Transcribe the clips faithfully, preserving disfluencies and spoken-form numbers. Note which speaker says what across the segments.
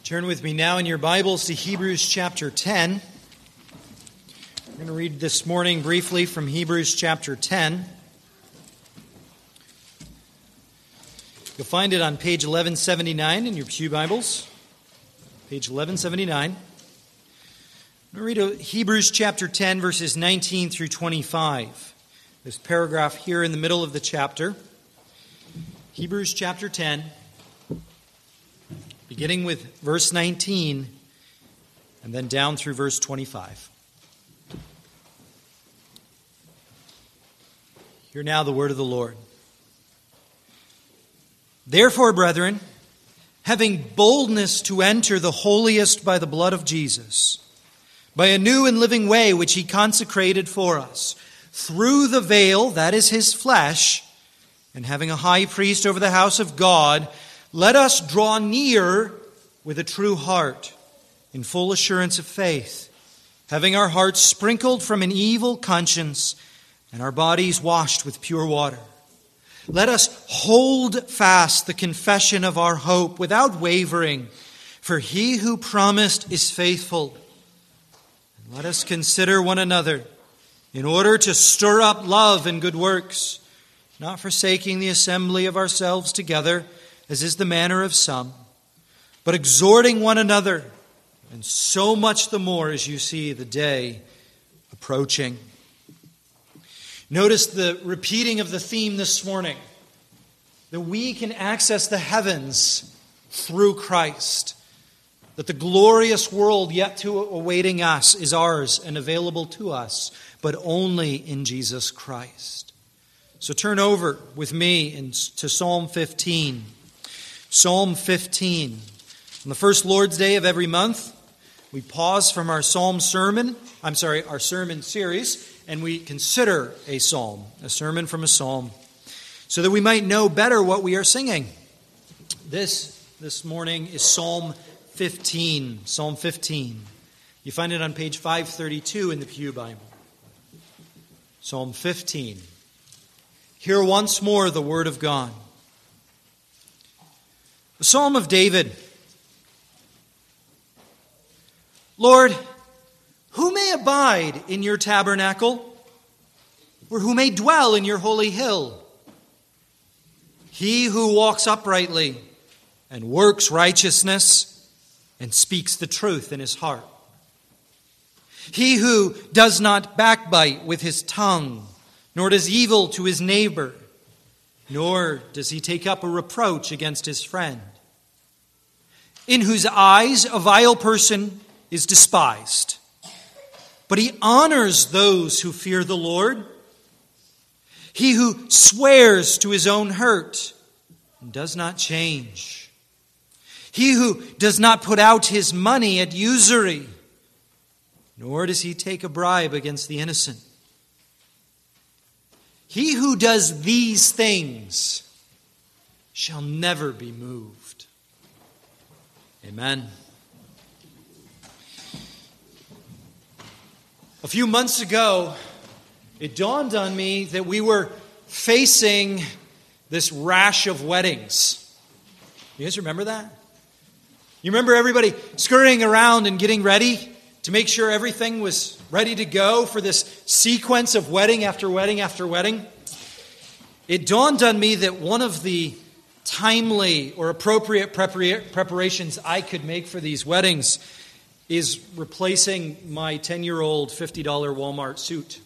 Speaker 1: Turn with me now in your Bibles to Hebrews chapter ten. We're going to read this morning briefly from Hebrews chapter ten. You'll find it on page eleven seventy-nine in your pew Bibles. Page eleven seventy-nine. I'm going to read Hebrews chapter ten, verses nineteen through twenty-five. This paragraph here in the middle of the chapter. Hebrews chapter ten. Beginning with verse nineteen and then down through verse twenty-five. Hear now the word of the Lord. Therefore, brethren, having boldness to enter the holiest by the blood of Jesus, by a new and living way which he consecrated for us, through the veil, that is his flesh, and having a high priest over the house of God, let us draw near with a true heart, in full assurance of faith, having our hearts sprinkled from an evil conscience and our bodies washed with pure water. Let us hold fast the confession of our hope without wavering, for he who promised is faithful. And let us consider one another in order to stir up love and good works, not forsaking the assembly of ourselves together, as is the manner of some, but exhorting one another, and so much the more as you see the day approaching. Notice the repeating of the theme this morning, that we can access the heavens through Christ, that the glorious world yet to awaiting us is ours and available to us, but only in Jesus Christ. So turn over with me to Psalm fifteen. Psalm fifteen. On the first Lord's Day of every month, we pause from our psalm sermon, I'm sorry, our sermon series, and we consider a psalm, a sermon from a psalm, so that we might know better what we are singing. This, this morning is Psalm fifteen. Psalm fifteen. You find it on page five thirty-two in the Pew Bible. Psalm fifteen. Hear once more the word of God. The Psalm of David. Lord, who may abide in your tabernacle, or who may dwell in your holy hill? He who walks uprightly and works righteousness and speaks the truth in his heart. He who does not backbite with his tongue, nor does evil to his neighbor, nor does he take up a reproach against his friend. In whose eyes a vile person is despised, but he honors those who fear the Lord. He who swears to his own hurt and does not change. He who does not put out his money at usury, nor does he take a bribe against the innocent. He who does these things shall never be moved. Amen. A few months ago, it dawned on me that we were facing this rash of weddings. You guys remember that? You remember everybody scurrying around and getting ready to make sure everything was ready to go for this sequence of wedding after wedding after wedding? It dawned on me that one of the timely or appropriate prepara- preparations I could make for these weddings is replacing my ten-year-old fifty dollars Walmart suit.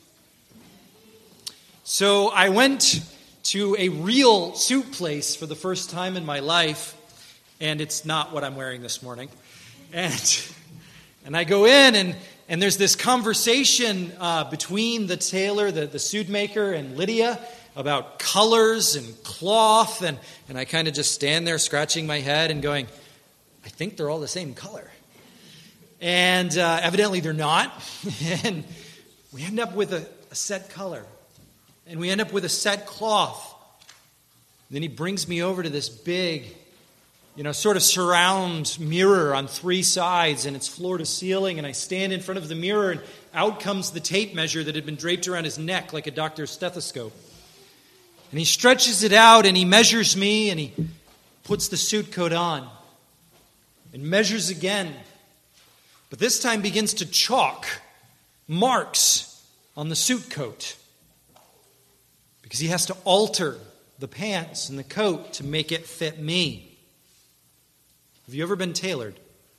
Speaker 1: So I went to a real suit place for the first time in my life, and it's not what I'm wearing this morning. And and I go in, and, and there's this conversation uh, between the tailor, the, the suit maker, and Lydia about colors and cloth, and, and I kind of just stand there scratching my head and going, I think they're all the same color. And uh, evidently they're not. And we end up with a, a set color. And we end up with a set cloth. And then he brings me over to this big, you know, sort of surround mirror on three sides, and it's floor to ceiling, and I stand in front of the mirror, and out comes the tape measure that had been draped around his neck like a doctor's stethoscope. And he stretches it out, and he measures me, and he puts the suit coat on. and measures again, but this time begins to chalk marks on the suit coat because he has to alter the pants and the coat to make it fit me. Have you ever been tailored?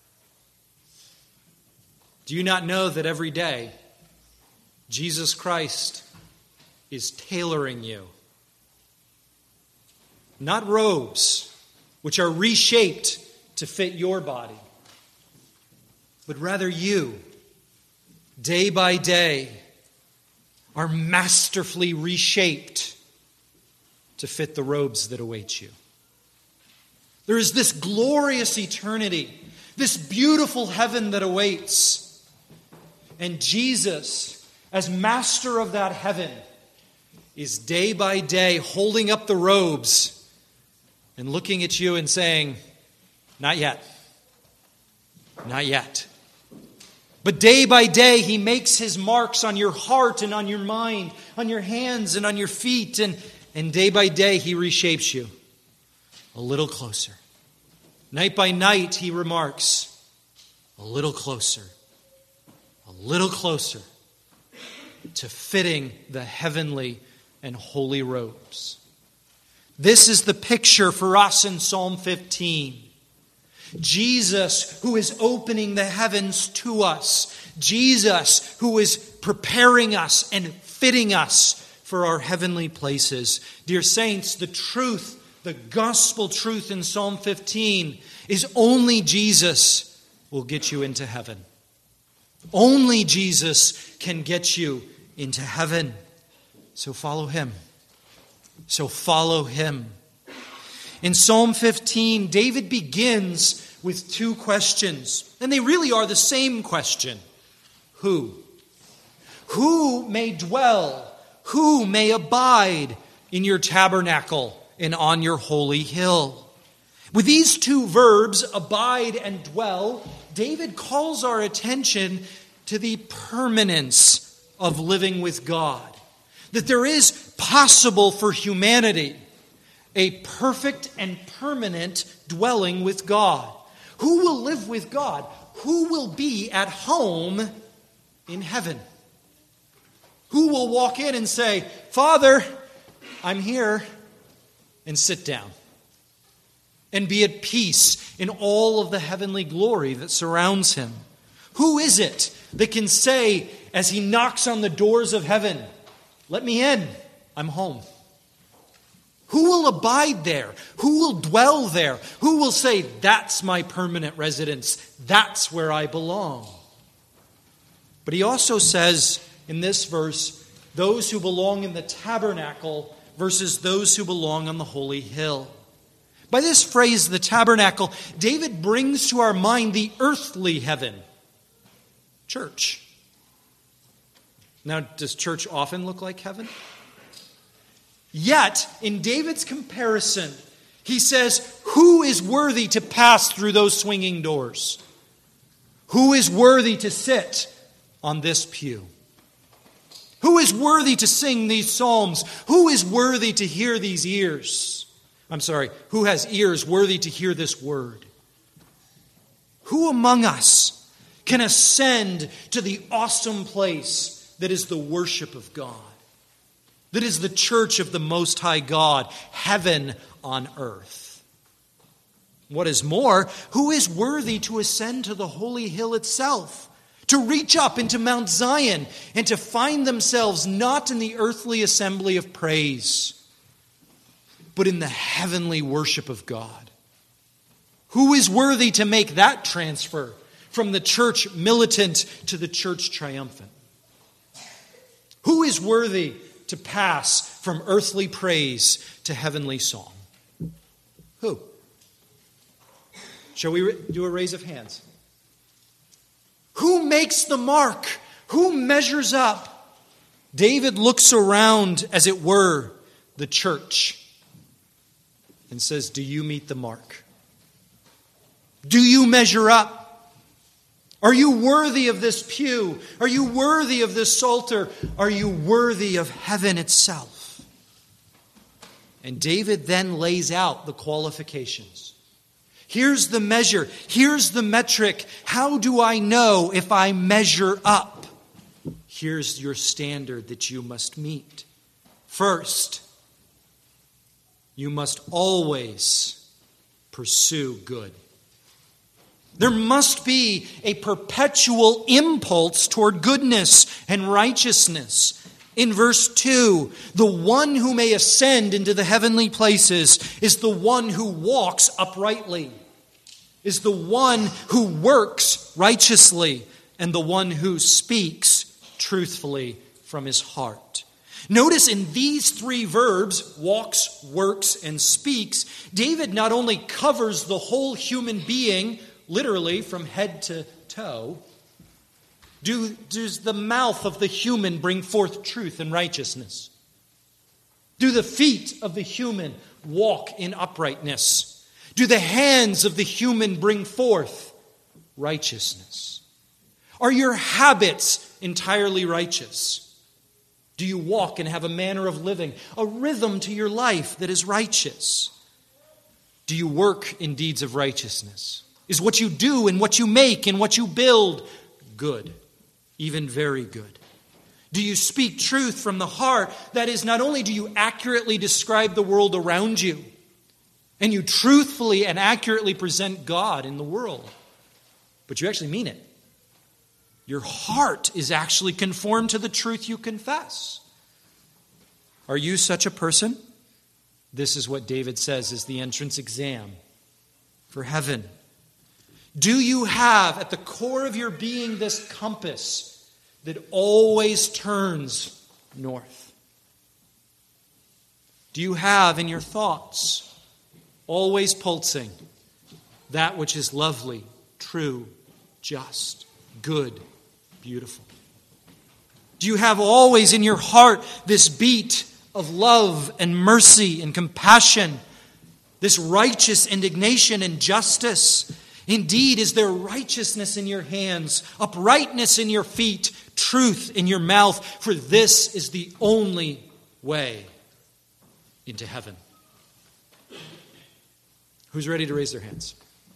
Speaker 1: Do you not know that every day Jesus Christ is tailoring you? Not robes, which are reshaped to fit your body, but rather you, day by day, are masterfully reshaped to fit the robes that await you. There is this glorious eternity, this beautiful heaven that awaits. And Jesus, as master of that heaven, is day by day holding up the robes and looking at you and saying, not yet. Not yet. But day by day, he makes his marks on your heart and on your mind, on your hands and on your feet. And, and day by day, he reshapes you a little closer. Night by night, he remarks, a little closer, a little closer to fitting the heavenly and holy robes. This is the picture for us in Psalm fifteen. Jesus, who is opening the heavens to us. Jesus, who is preparing us and fitting us for our heavenly places. Dear saints, the truth, the gospel truth in Psalm fifteen is only Jesus will get you into heaven. Only Jesus can get you into heaven. So follow him. So follow him. In Psalm fifteen, David begins with two questions, and they really are the same question. Who? Who may dwell, who may abide in your tabernacle and on your holy hill? With these two verbs, abide and dwell, David calls our attention to the permanence of living with God. That there is possible for humanity a perfect and permanent dwelling with God. Who will live with God? Who will be at home in heaven? Who will walk in and say, Father, I'm here, and sit down and be at peace in all of the heavenly glory that surrounds him? Who is it that can say, as he knocks on the doors of heaven, let me in, I'm home? Who will abide there? Who will dwell there? Who will say, that's my permanent residence, that's where I belong? But he also says in this verse, those who belong in the tabernacle versus those who belong on the holy hill. By this phrase, the tabernacle, David brings to our mind the earthly heaven, church. Now, does church often look like heaven? Yet, in David's comparison, he says, who is worthy to pass through those swinging doors? Who is worthy to sit on this pew? Who is worthy to sing these psalms? Who is worthy to hear these ears? I'm sorry, who has ears worthy to hear this word? Who among us can ascend to the awesome place that is the worship of God? That is the church of the Most High God, heaven on earth. What is more, who is worthy to ascend to the holy hill itself, to reach up into Mount Zion, and to find themselves not in the earthly assembly of praise, but in the heavenly worship of God? Who is worthy to make that transfer from the church militant to the church triumphant? Who is worthy to pass from earthly praise to heavenly song? Who? Shall we do a raise of hands? Who makes the mark? Who measures up? David looks around, as it were, the church and says, do you meet the mark? Do you measure up? Are you worthy of this pew? Are you worthy of this psalter? Are you worthy of heaven itself? And David then lays out the qualifications. Here's the measure. Here's the metric. How do I know if I measure up? Here's your standard that you must meet. First, you must always pursue good. There must be a perpetual impulse toward goodness and righteousness. In verse two, the one who may ascend into the heavenly places is the one who walks uprightly, is the one who works righteously, and the one who speaks truthfully from his heart. Notice in these three verbs, walks, works, and speaks, David not only covers the whole human being, literally from head to toe. Do, does the mouth of the human bring forth truth and righteousness? Do the feet of the human walk in uprightness? Do the hands of the human bring forth righteousness? Are your habits entirely righteous? Do you walk and have a manner of living, a rhythm to your life that is righteous? Do you work in deeds of righteousness? Is what you do and what you make and what you build good? Even very good. Do you speak truth from the heart? That is, not only do you accurately describe the world around you, and you truthfully and accurately present God in the world, but you actually mean it. Your heart is actually conformed to the truth you confess. Are you such a person? This is what David says is the entrance exam for heaven. Do you have at the core of your being this compass that always turns north? Do you have in your thoughts always pulsing that which is lovely, true, just, good, beautiful? Do you have always in your heart this beat of love and mercy and compassion, this righteous indignation and justice? Indeed, is there righteousness in your hands, uprightness in your feet, truth in your mouth? For this is the only way into heaven. Who's ready to raise their hands?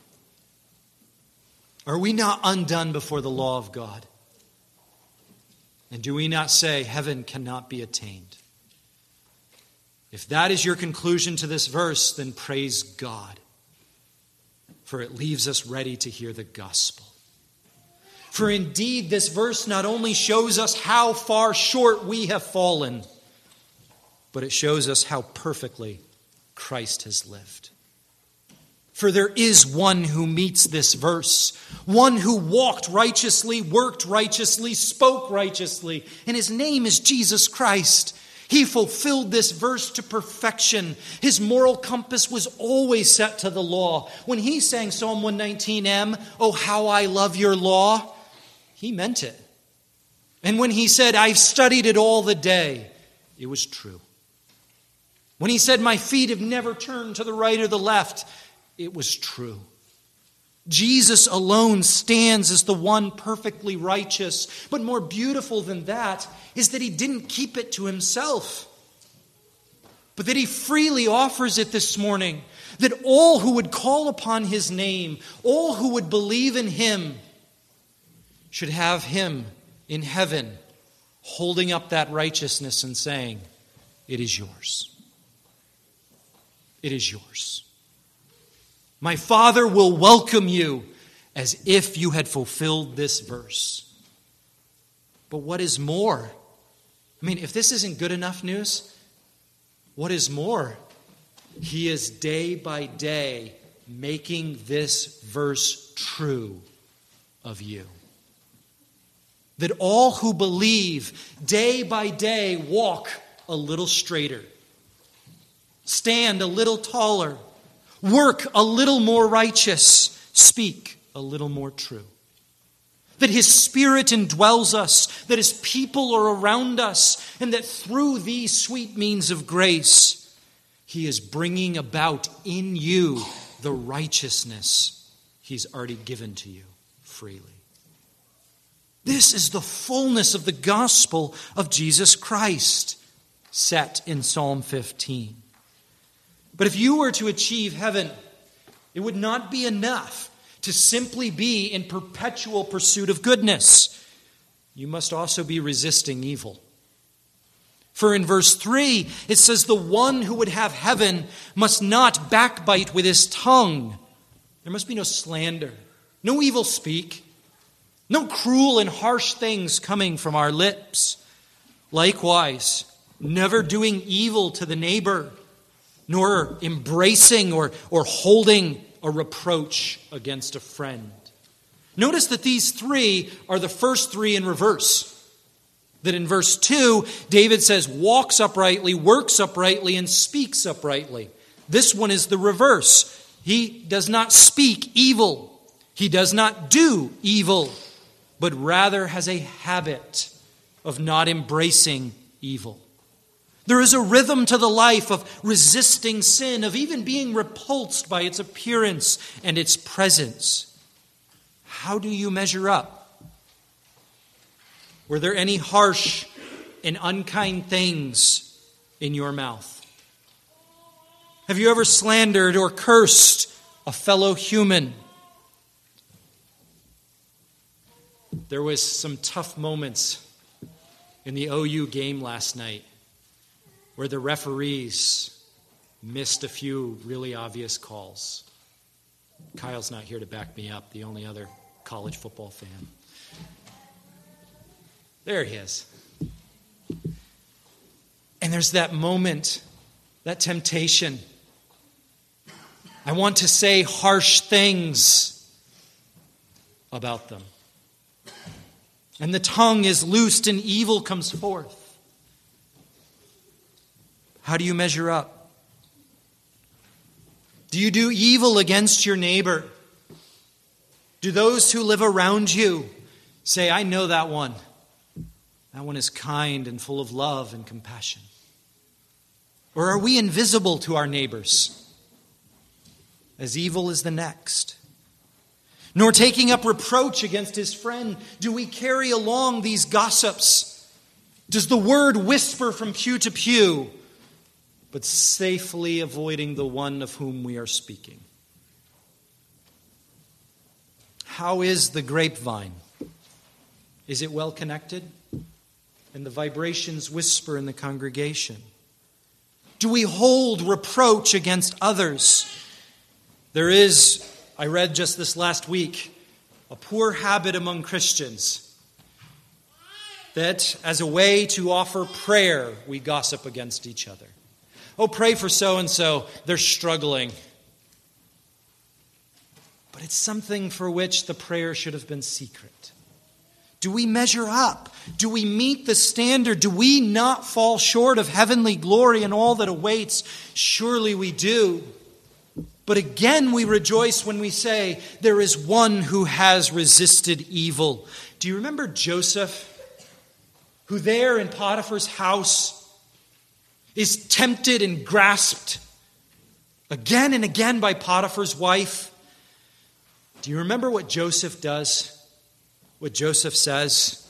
Speaker 1: Are we not undone before the law of God? And do we not say heaven cannot be attained? If that is your conclusion to this verse, then praise God. For it leaves us ready to hear the gospel. For indeed, this verse not only shows us how far short we have fallen, but it shows us how perfectly Christ has lived. For there is one who meets this verse, one who walked righteously, worked righteously, spoke righteously, and his name is Jesus Christ. He fulfilled this verse to perfection. His moral compass was always set to the law. When he sang Psalm one nineteen M, "Oh, how I love your law," he meant it. And when he said, "I've studied it all the day," it was true. When he said, "My feet have never turned to the right or the left," it was true. Jesus alone stands as the one perfectly righteous. But more beautiful than that is that he didn't keep it to himself, but that he freely offers it this morning, that all who would call upon his name, all who would believe in him, should have him in heaven holding up that righteousness and saying, "It is yours. It is yours. My Father will welcome you as if you had fulfilled this verse." But what is more? I mean, if this isn't good enough news, what is more? He is day by day making this verse true of you. That all who believe day by day walk a little straighter, stand a little taller, work a little more righteous, speak a little more true. That his Spirit indwells us, that his people are around us, and that through these sweet means of grace, he is bringing about in you the righteousness he's already given to you freely. This is the fullness of the gospel of Jesus Christ, set in Psalm fifteen. But if you were to achieve heaven, It would not be enough to simply be in perpetual pursuit of goodness. You must also be resisting evil. For in verse three, it says, the one who would have heaven must not backbite with his tongue. There must be no slander, no evil speak, no cruel and harsh things coming from our lips. Likewise, never doing evil to the neighbor, nor embracing or, or holding a reproach against a friend. Notice that these three are the first three in reverse. That in verse two, David says, walks uprightly, works uprightly, and speaks uprightly. This one is the reverse. He does not speak evil. He does not do evil, but rather has a habit of not embracing evil. There is a rhythm to the life of resisting sin, of even being repulsed by its appearance and its presence. How do you measure up? Were there any harsh and unkind things in your mouth? Have you ever slandered or cursed a fellow human? There was some tough moments in the O U game last night where the referees missed a few really obvious calls. Kyle's not here to back me up, the only other college football fan. There he is. And there's that moment, that temptation. I want to say harsh things about them. And the tongue is loosed and evil comes forth. How do you measure up? Do you do evil against your neighbor? Do those who live around you say, I know that one. That one is kind and full of love and compassion? Or are we invisible to our neighbors, as evil as the next? Nor taking up reproach against his friend, do we carry along these gossips? Does the word whisper from pew to pew, but safely avoiding the one of whom we are speaking? How is the grapevine? Is it well connected? And the vibrations whisper in the congregation. Do we hold reproach against others? There is, I read just this last week, a poor habit among Christians that as a way to offer prayer, we gossip against each other. Oh, pray for so-and-so, they're struggling. But it's something for which the prayer should have been secret. Do we measure up? Do we meet the standard? Do we not fall short of heavenly glory and all that awaits? Surely we do. But again we rejoice when we say, there is one who has resisted evil. Do you remember Joseph, who there in Potiphar's house is tempted and grasped again and again by Potiphar's wife? Do you remember what Joseph does? What Joseph says?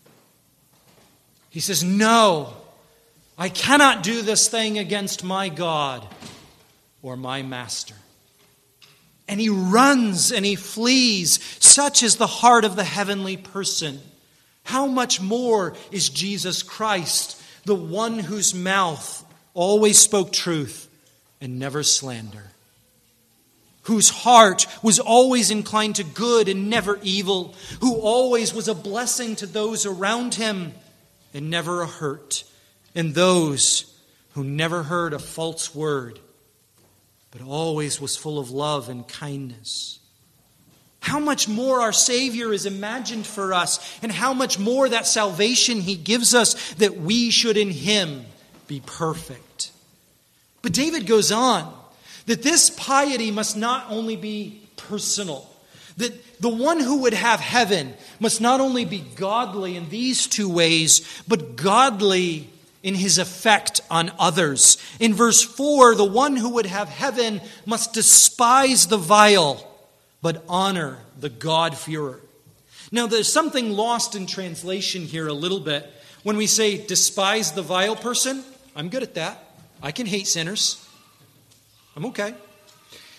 Speaker 1: He says, no, I cannot do this thing against my God or my master. And he runs and he flees. Such is the heart of the heavenly person. How much more is Jesus Christ, the one whose mouth always spoke truth and never slander, whose heart was always inclined to good and never evil, who always was a blessing to those around him and never a hurt, and those who never heard a false word, but always was full of love and kindness. How much more our Savior is imagined for us, and how much more that salvation he gives us, that we should in him be perfect. But David goes on, that this piety must not only be personal, that the one who would have heaven must not only be godly in these two ways, but godly in his effect on others. In verse four, the one who would have heaven must despise the vile, but honor the God-fearer. Now, there's something lost in translation here a little bit. When we say despise the vile person, I'm good at that. I can hate sinners. I'm okay.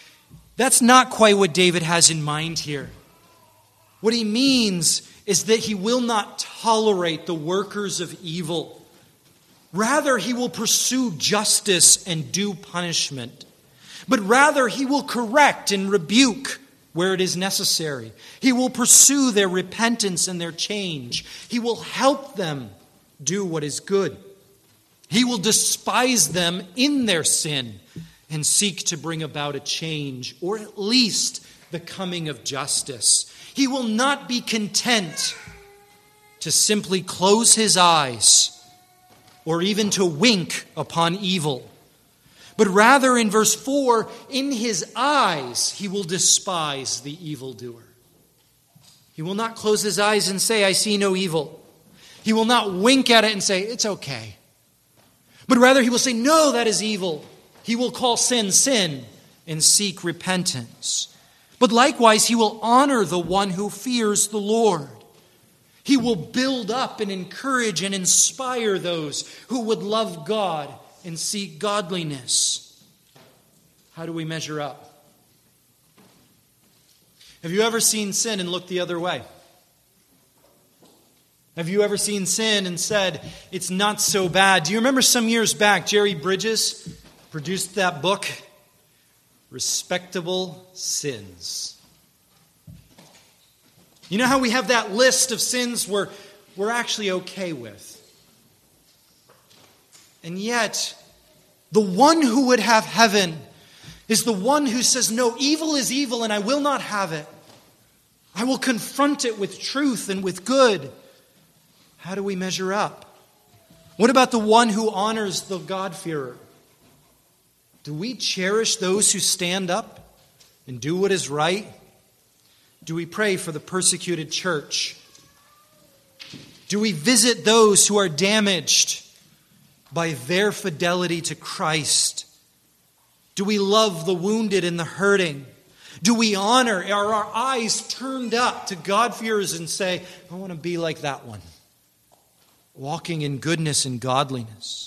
Speaker 1: That's not quite what David has in mind here. What he means is that he will not tolerate the workers of evil. Rather, he will pursue justice and due punishment. But rather, he will correct and rebuke where it is necessary. He will pursue their repentance and their change. He will help them do what is good. He will despise them in their sin and seek to bring about a change, or at least the coming of justice. He will not be content to simply close his eyes or even to wink upon evil. But rather, in verse four, in his eyes he will despise the evildoer. He will not close his eyes and say, I see no evil. He will not wink at it and say, it's okay. But rather he will say, no, that is evil. He will call sin, sin, and seek repentance. But likewise, he will honor the one who fears the Lord. He will build up and encourage and inspire those who would love God and seek godliness. How do we measure up? Have you ever seen sin and looked the other way? Have you ever seen sin and said, it's not so bad? Do you remember some years back, Jerry Bridges produced that book, Respectable Sins? You know how we have that list of sins we're, we're actually okay with. And yet, the one who would have heaven is the one who says, no, evil is evil and I will not have it. I will confront it with truth and with good. How do we measure up? What about the one who honors the God-fearer? Do we cherish those who stand up and do what is right? Do we pray for the persecuted church? Do we visit those who are damaged by their fidelity to Christ? Do we love the wounded and the hurting? Do we honor? Are our eyes turned up to God-fearers and say, I want to be like that one, walking in goodness and godliness?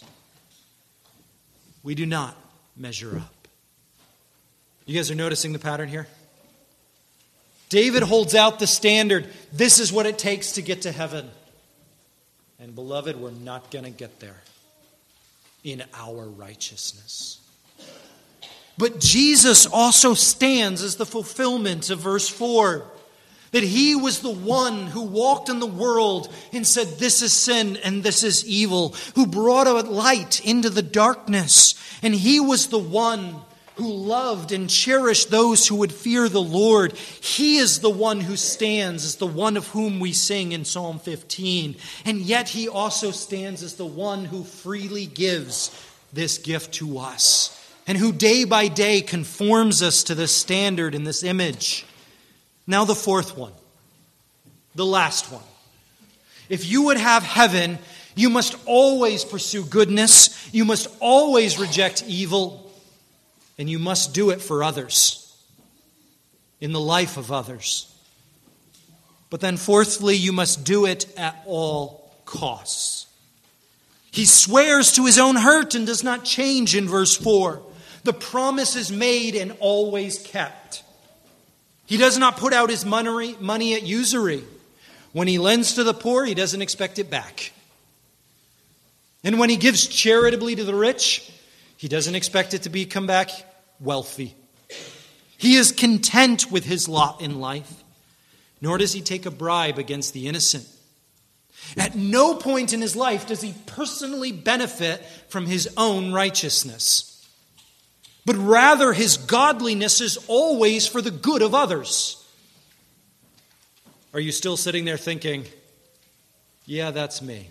Speaker 1: We do not measure up. You guys are noticing the pattern here? David holds out the standard. This is what it takes to get to heaven. And beloved, we're not going to get there in our righteousness. But Jesus also stands as the fulfillment of verse four. That he was the one who walked in the world and said, this is sin and this is evil. Who brought a light into the darkness. And he was the one who loved and cherished those who would fear the Lord. He is the one who stands as the one of whom we sing in Psalm fifteen. And yet he also stands as the one who freely gives this gift to us. And who day by day conforms us to this standard and this image. Now the fourth one. The last one. If you would have heaven, you must always pursue goodness. You must always reject evil. And you must do it for others, in the life of others. But then fourthly, you must do it at all costs. He swears to his own hurt and does not change in verse four. The promise is made and always kept. He does not put out his money, money at usury. When he lends to the poor, he doesn't expect it back. And when he gives charitably to the rich, he doesn't expect it to be come back wealthy. He is content with his lot in life, nor does he take a bribe against the innocent. At no point in his life does he personally benefit from his own righteousness, but rather his godliness is always for the good of others. Are you still sitting there thinking, yeah, that's me?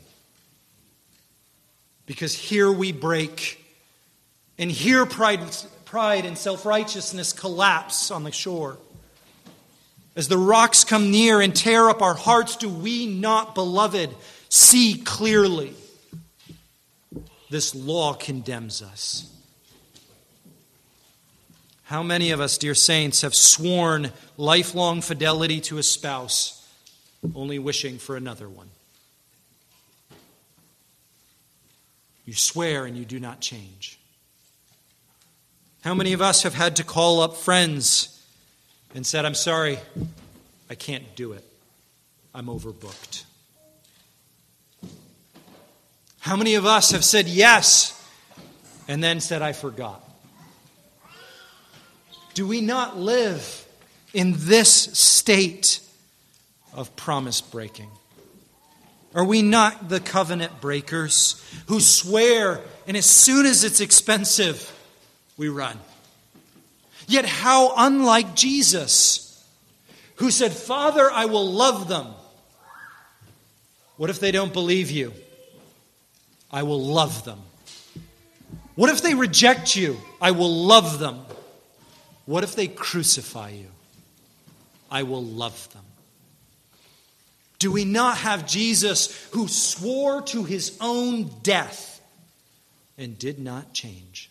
Speaker 1: Because here we break. And here pride, pride and self-righteousness collapse on the shore. As the rocks come near and tear up our hearts, do we not, beloved, see clearly? This law condemns us. How many of us, dear saints, have sworn lifelong fidelity to a spouse, only wishing for another one? You swear and you do not change. How many of us have had to call up friends and said, I'm sorry, I can't do it. I'm overbooked. How many of us have said yes and then said, I forgot? Do we not live in this state of promise breaking? Are we not the covenant breakers who swear, and as soon as it's expensive, we run? Yet how unlike Jesus, who said, Father, I will love them. What if they don't believe you? I will love them. What if they reject you? I will love them. What if they crucify you? I will love them. Do we not have Jesus who swore to his own death and did not change?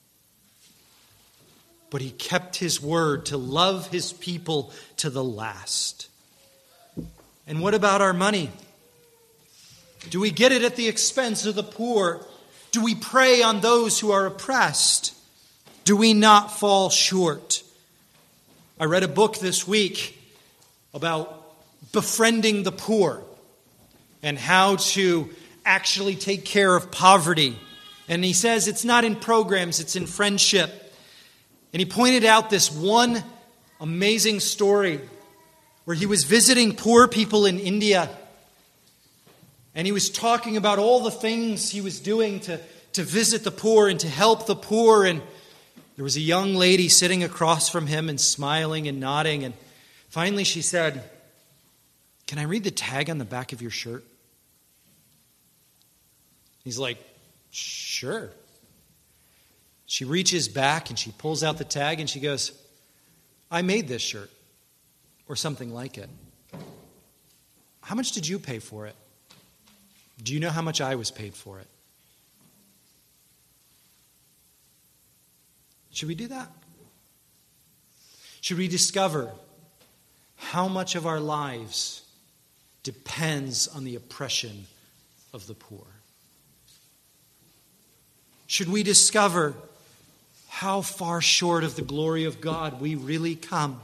Speaker 1: But he kept his word to love his people to the last. And what about our money? Do we get it at the expense of the poor? Do we prey on those who are oppressed? Do we not fall short? I read a book this week about befriending the poor and how to actually take care of poverty. And he says it's not in programs, it's in friendship. And he pointed out this one amazing story where he was visiting poor people in India. And he was talking about all the things he was doing to, to visit the poor and to help the poor. And there was a young lady sitting across from him and smiling and nodding. And finally she said, can I read the tag on the back of your shirt? He's like, sure. She reaches back and she pulls out the tag and she goes, I made this shirt, or something like it. How much did you pay for it? Do you know how much I was paid for it? Should we do that? Should we discover how much of our lives depends on the oppression of the poor? Should we discover how far short of the glory of God we really come?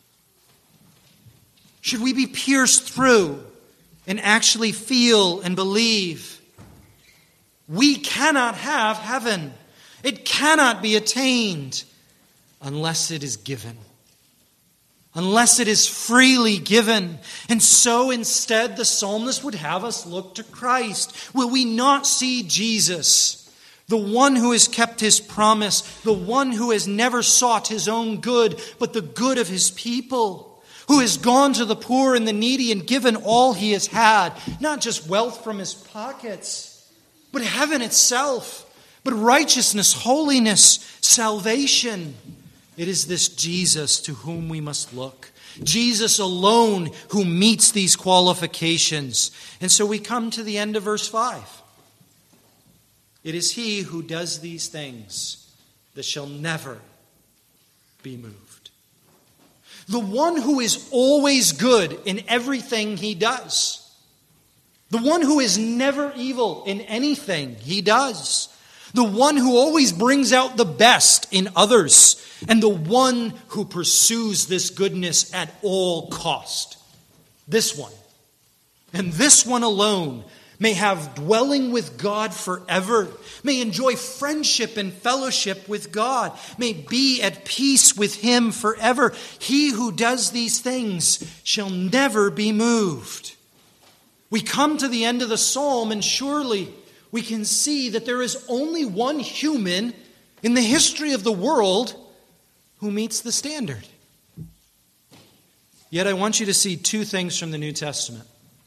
Speaker 1: Should we be pierced through and actually feel and believe we cannot have heaven? It cannot be attained unless it is given. Unless it is freely given. And so instead the psalmist would have us look to Christ. Will we not see Jesus, the one who has kept his promise, the one who has never sought his own good, but the good of his people, who has gone to the poor and the needy and given all he has had, not just wealth from his pockets, but heaven itself, but righteousness, holiness, salvation. It is this Jesus to whom we must look. Jesus alone who meets these qualifications. And so we come to the end of verse five. It is he who does these things that shall never be moved. The one who is always good in everything he does. The one who is never evil in anything he does. The one who always brings out the best in others. And the one who pursues this goodness at all cost. This one. And this one alone may have dwelling with God forever, may enjoy friendship and fellowship with God, may be at peace with him forever. He who does these things shall never be moved. We come to the end of the psalm, and surely we can see that there is only one human in the history of the world who meets the standard. Yet I want you to see two things from the New Testament.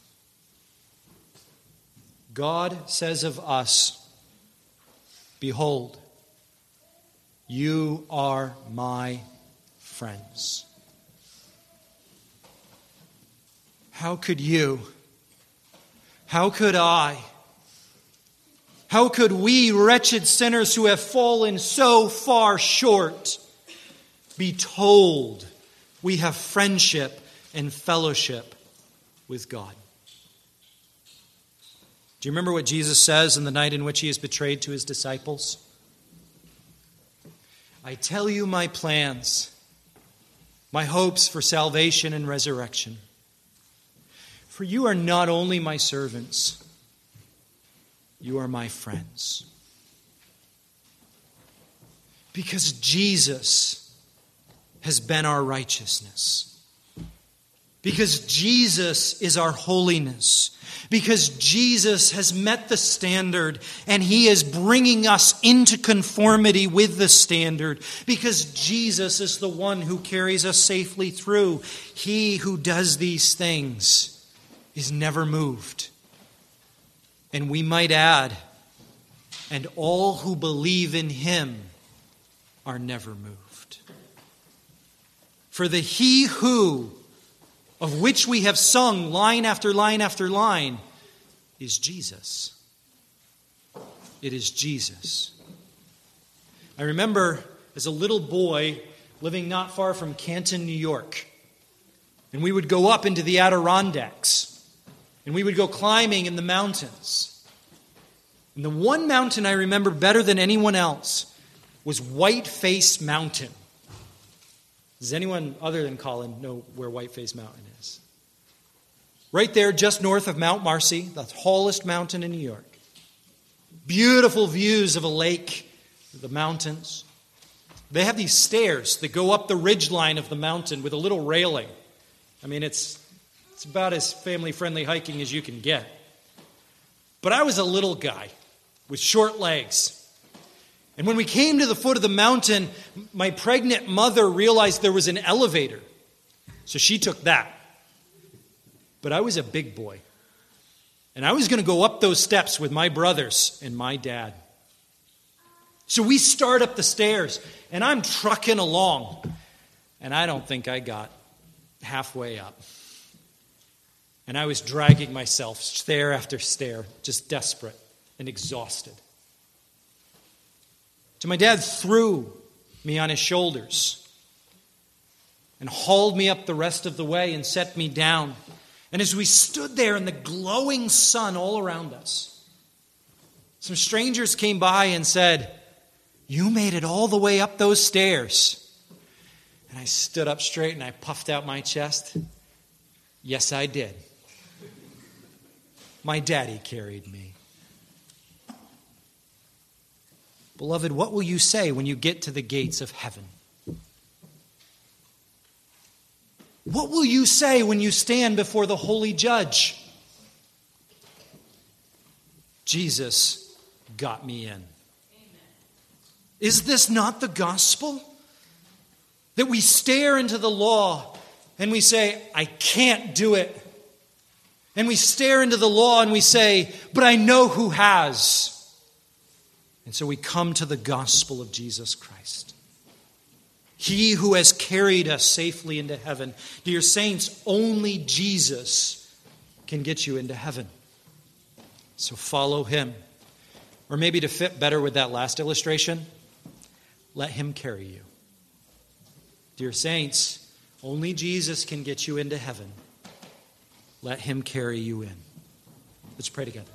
Speaker 1: God says of us, behold, you are my friends. How could you, how could I, how could we, wretched sinners who have fallen so far short, be told we have friendship and fellowship with God? Do you remember what Jesus says in the night in which he is betrayed to his disciples? I tell you my plans, my hopes for salvation and resurrection. For you are not only my servants, you are my friends. Because Jesus has been our righteousness. Because Jesus is our holiness. Because Jesus has met the standard and he is bringing us into conformity with the standard. Because Jesus is the one who carries us safely through. He who does these things is never moved. And we might add, and all who believe in him are never moved. For the he who, of which we have sung line after line after line, is Jesus. It is Jesus. I remember as a little boy living not far from Canton, New York. And we would go up into the Adirondacks. And we would go climbing in the mountains. And the one mountain I remember better than anyone else was Whiteface Mountain. Does anyone other than Colin know where Whiteface Mountain is? Right there, just north of Mount Marcy, the tallest mountain in New York. Beautiful views of a lake, the mountains. They have these stairs that go up the ridgeline of the mountain with a little railing. I mean, it's it's about as family-friendly hiking as you can get. But I was a little guy with short legs. And when we came to the foot of the mountain, my pregnant mother realized there was an elevator. So she took that. But I was a big boy. And I was going to go up those steps with my brothers and my dad. So we start up the stairs, and I'm trucking along. And I don't think I got halfway up. And I was dragging myself stair after stair, just desperate and exhausted. So my dad threw me on his shoulders and hauled me up the rest of the way and set me down. And as we stood there in the glowing sun all around us, some strangers came by and said, "You made it all the way up those stairs." And I stood up straight and I puffed out my chest. Yes, I did. My daddy carried me. Beloved, what will you say when you get to the gates of heaven? What will you say when you stand before the holy judge? Jesus got me in. Amen. Is this not the gospel? That we stare into the law and we say, "I can't do it." And we stare into the law and we say, "But I know who has." And so we come to the gospel of Jesus Christ. He who has carried us safely into heaven. Dear saints, only Jesus can get you into heaven. So follow him. Or maybe to fit better with that last illustration, let him carry you. Dear saints, only Jesus can get you into heaven. Let him carry you in. Let's pray together.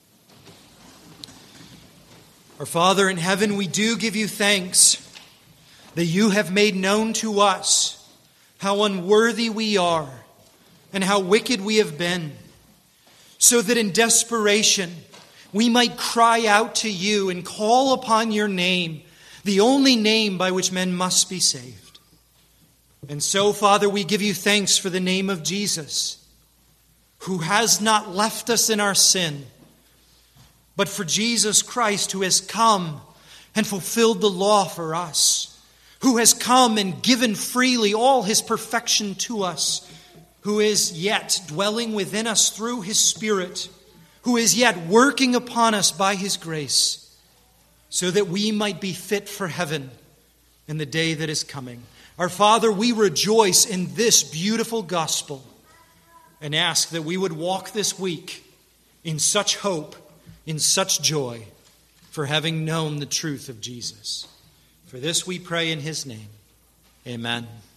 Speaker 1: Our Father in heaven, we do give you thanks that you have made known to us how unworthy we are and how wicked we have been, so that in desperation we might cry out to you and call upon your name, the only name by which men must be saved. And so, Father, we give you thanks for the name of Jesus, who has not left us in our sin, but for Jesus Christ, who has come and fulfilled the law for us, who has come and given freely all his perfection to us, who is yet dwelling within us through his Spirit, who is yet working upon us by his grace, so that we might be fit for heaven in the day that is coming. Our Father, we rejoice in this beautiful gospel and ask that we would walk this week in such hope, in such joy, for having known the truth of Jesus. For this we pray in his name. Amen.